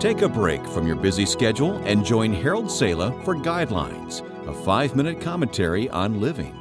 Take a break from your busy schedule and join Harold Sala for Guidelines, a 5-minute commentary on living.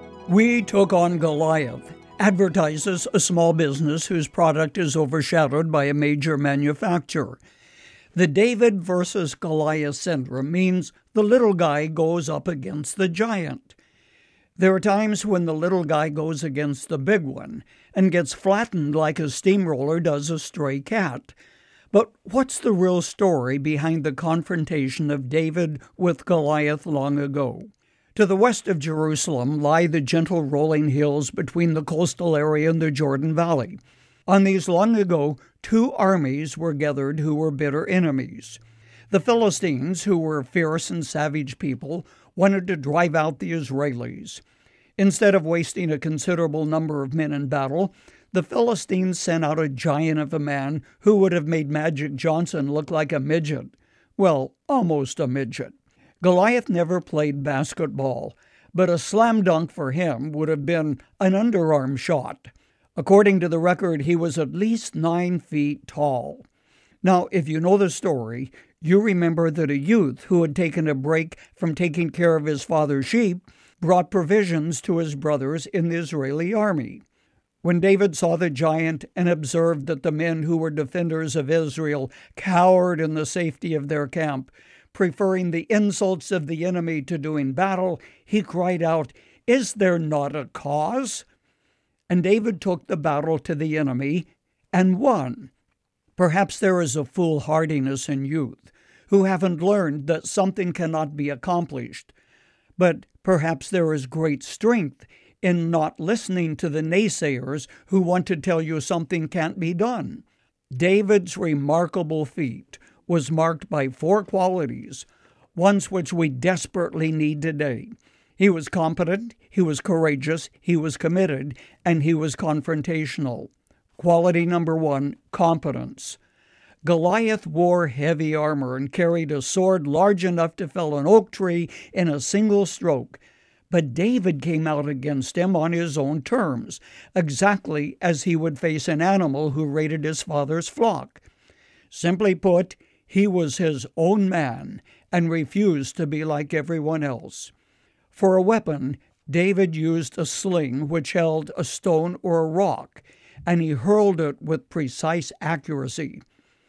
We Took on Goliath advertises a small business whose product is overshadowed by a major manufacturer. The David versus Goliath syndrome means the little guy goes up against the giant. There are times when the little guy goes against the big one and gets flattened like a steamroller does a stray cat. But what's the real story behind the confrontation of David with Goliath long ago? To the west of Jerusalem lie the gentle rolling hills between the coastal area and the Jordan Valley. On these long ago, two armies were gathered who were bitter enemies. The Philistines, who were fierce and savage people, wanted to drive out the Israelis. Instead of wasting a considerable number of men in battle, the Philistines sent out a giant of a man who would have made Magic Johnson look like a midget. Well, almost a midget. Goliath never played basketball, but a slam dunk for him would have been an underarm shot. According to the record, he was at least 9 feet tall. Now, if you know the story, you remember that a youth who had taken a break from taking care of his father's sheep brought provisions to his brothers in the Israeli army. When David saw the giant and observed that the men who were defenders of Israel cowered in the safety of their camp, preferring the insults of the enemy to doing battle, he cried out, "Is there not a cause?" And David took the battle to the enemy and won. Perhaps there is a foolhardiness in youth who haven't learned that something cannot be accomplished. But perhaps there is great strength in not listening to the naysayers who want to tell you something can't be done. David's remarkable feat was marked by 4 qualities, ones which we desperately need today. He was competent, he was courageous, he was committed, and he was confrontational. Quality number 1, competence. Goliath wore heavy armor and carried a sword large enough to fell an oak tree in a single stroke. But David came out against him on his own terms, exactly as he would face an animal who raided his father's flock. Simply put, he was his own man and refused to be like everyone else. For a weapon, David used a sling which held a stone or a rock, and he hurled it with precise accuracy.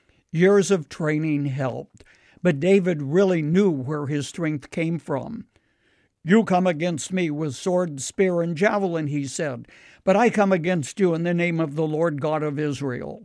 Years of training helped, but David really knew where his strength came from. "You come against me with sword, spear, and javelin," he said, "but I come against you in the name of the Lord God of Israel."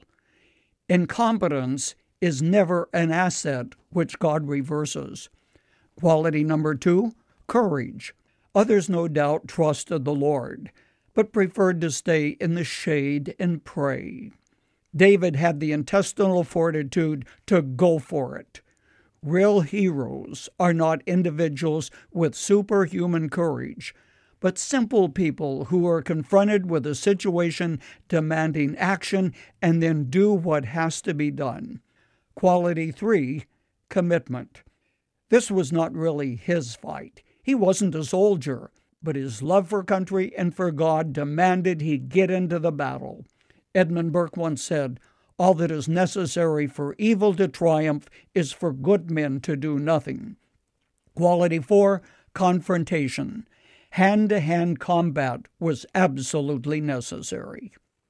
Incompetence is never an asset which God reverses. Quality number 2, courage. Others no doubt trusted the Lord, but preferred to stay in the shade and pray. David had the intestinal fortitude to go for it. Real heroes are not individuals with superhuman courage, but simple people who are confronted with a situation demanding action and then do what has to be done. Quality 3, commitment. This was not really his fight. He wasn't a soldier, but his love for country and for God demanded he get into the battle. Edmund Burke once said, "All that is necessary for evil to triumph is for good men to do nothing." Quality 4, confrontation. Hand-to-hand combat was absolutely necessary.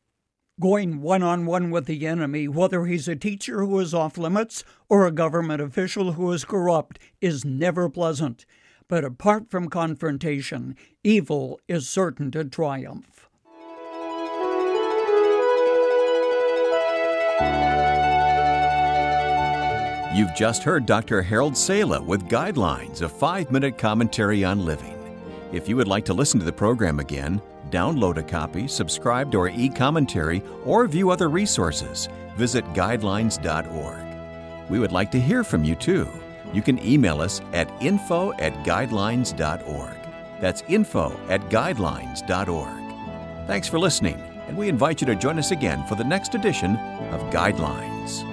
Going one-on-one with the enemy, whether he's a teacher who is off limits or a government official who is corrupt, is never pleasant. But apart from confrontation, evil is certain to triumph. You've just heard Dr. Harold Sala with Guidelines, a 5-minute commentary on living. If you would like to listen to the program again, download a copy, subscribe to our e-commentary, or view other resources, visit guidelines.org. We would like to hear from you too. You can email us at info@guidelines.org. That's info@guidelines.org. Thanks for listening, and we invite you to join us again for the next edition of Guidelines.